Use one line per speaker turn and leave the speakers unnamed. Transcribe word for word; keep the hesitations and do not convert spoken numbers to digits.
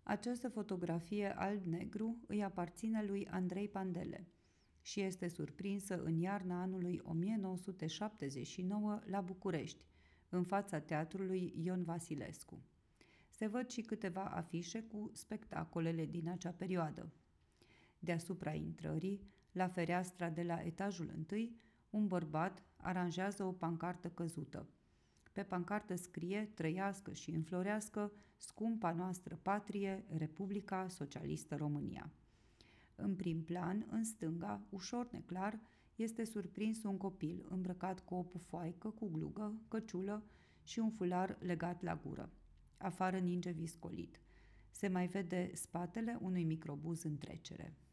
Această fotografie alb-negru îi aparține lui Andrei Pandele și este surprinsă în iarna anului o mie nouă sute șaptezeci și nouă la București, în fața teatrului Ion Vasilescu. Se văd și câteva afișe cu spectacolele din acea perioadă. Deasupra intrării, la fereastra de la etajul întâi, un bărbat aranjează o pancartă căzută. Pe pancartă scrie: "Trăiască și înflorească scumpa noastră patrie, Republica Socialistă România." În prim plan, în stânga, ușor neclar, este surprins un copil îmbrăcat cu o pufoaică cu glugă, căciulă și un fular legat la gură. Afară ninge viscolit. Se mai vede spatele unui microbuz în trecere.